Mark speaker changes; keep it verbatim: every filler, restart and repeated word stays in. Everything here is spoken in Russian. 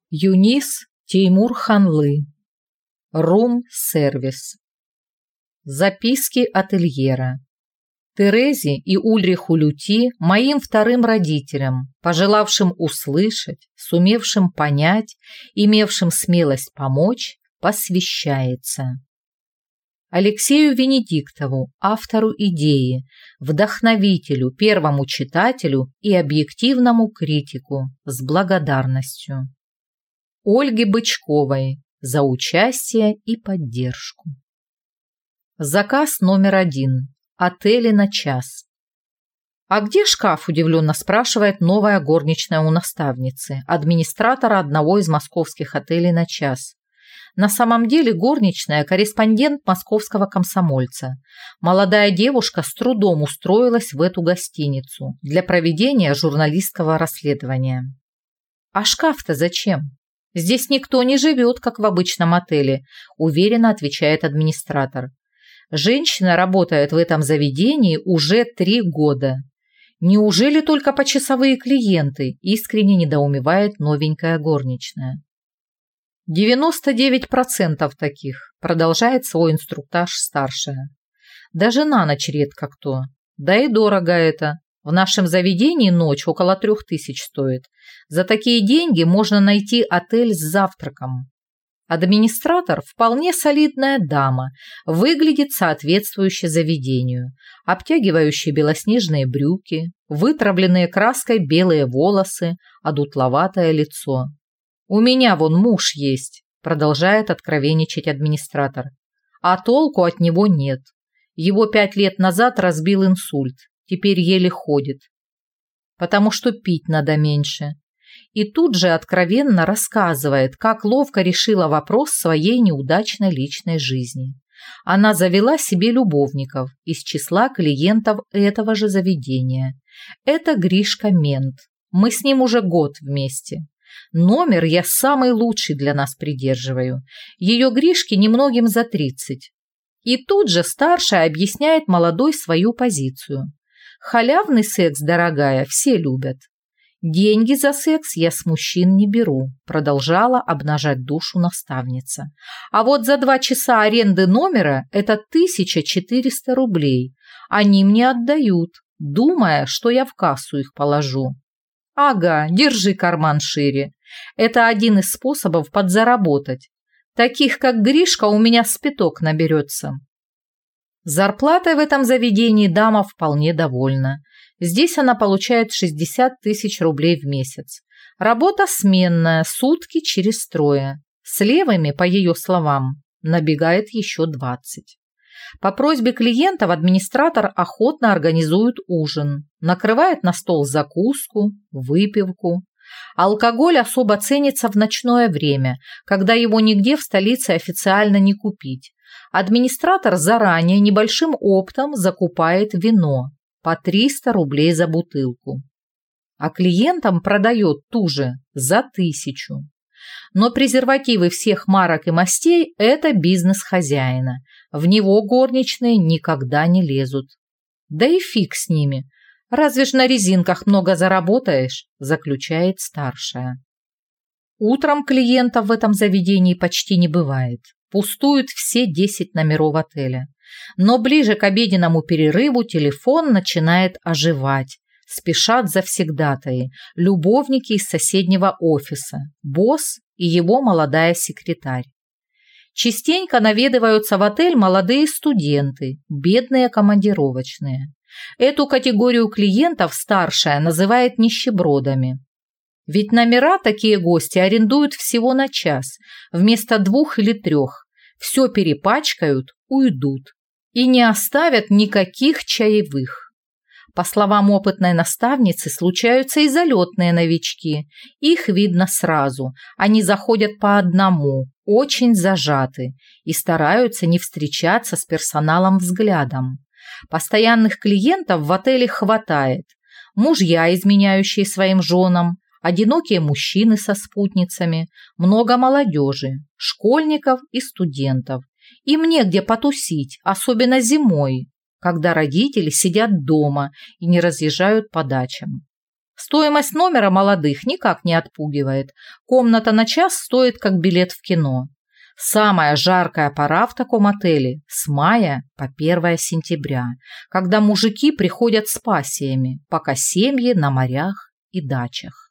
Speaker 1: Юнис Теймур Ханлы. Рум-сервис. Записки ательера. Терезе и Ульриху Люти, моим вторым родителям, пожелавшим услышать, сумевшим понять, имевшим смелость помочь, посвящается. Алексею Венедиктову, автору идеи, вдохновителю, первому читателю и объективному критику, с благодарностью. Ольге Бычковой за участие и поддержку. Заказ номер один. Отели на час. «А где шкаф?» – удивленно спрашивает новая горничная у наставницы, администратора одного из московских отелей на час. На самом деле горничная – корреспондент московского «Комсомольца». Молодая девушка с трудом устроилась в эту гостиницу для проведения журналистского расследования. «А шкаф-то зачем? Здесь никто не живет, как в обычном отеле», – уверенно отвечает администратор. «Женщина работает в этом заведении уже три года. Неужели только почасовые клиенты?» – искренне недоумевает новенькая горничная. девяносто девять процентов таких, продолжает свой инструктаж старшая. Даже на ночь редко кто. Да и дорого это. В нашем заведении ночь около трех тысяч стоит. За такие деньги можно найти отель с завтраком. Администратор вполне солидная дама, выглядит соответствующе заведению. Обтягивающие белоснежные брюки, вытравленные краской белые волосы, одутловатое лицо. «У меня вон муж есть», – продолжает откровенничать администратор. «А толку от него нет. Его пять лет назад разбил инсульт, теперь еле ходит. Потому что пить надо меньше». И тут же откровенно рассказывает, как ловко решила вопрос своей неудачной личной жизни. Она завела себе любовников из числа клиентов этого же заведения. Это Гришка Мент. Мы с ним уже год вместе. Номер я самый лучший для нас придерживаю. Ее Гришке немногим за тридцать. И тут же старшая объясняет молодой свою позицию. Халявный секс, дорогая, все любят. «Деньги за секс я с мужчин не беру», – продолжала обнажать душу наставница. «А вот за два часа аренды номера это тысяча четыреста рублей. Они мне отдают, думая, что я в кассу их положу». «Ага, держи карман шире. Это один из способов подзаработать. Таких, как Гришка, у меня спиток наберется». Зарплатой в этом заведении дама вполне довольна. Здесь она получает шестьдесят тысяч рублей в месяц. Работа сменная, сутки через трое. С левыми, по ее словам, набегает еще двадцать. По просьбе клиентов администратор охотно организует ужин, накрывает на стол закуску, выпивку. Алкоголь особо ценится в ночное время, когда его нигде в столице официально не купить. Администратор заранее небольшим оптом закупает вино по триста рублей за бутылку, а клиентам продает ту же за тысячу. Но презервативы всех марок и мастей – это бизнес хозяина. В него горничные никогда не лезут. Да и фиг с ними. Разве ж на резинках много заработаешь, заключает старшая. Утром клиентов в этом заведении почти не бывает. Пустуют все десять номеров отеля. Но ближе к обеденному перерыву телефон начинает оживать. Спешат завсегдатаи, любовники из соседнего офиса, босс и его молодая секретарь. Частенько наведываются в отель молодые студенты, бедные командировочные. Эту категорию клиентов старшая называет нищебродами. Ведь номера такие гости арендуют всего на час, вместо двух или трех. Все перепачкают, уйдут. И не оставят никаких чаевых. По словам опытной наставницы, случаются и залетные новички. Их видно сразу. Они заходят по одному, очень зажаты, и стараются не встречаться с персоналом взглядом. Постоянных клиентов в отеле хватает. Мужья, изменяющие своим женам, одинокие мужчины со спутницами, много молодежи, школьников и студентов. Им негде потусить, особенно зимой, когда родители сидят дома и не разъезжают по дачам. Стоимость номера молодых никак не отпугивает. Комната на час стоит как билет в кино. Самая жаркая пора в таком отеле с мая по первое сентября, когда мужики приходят с пассиями, пока семьи на морях и дачах.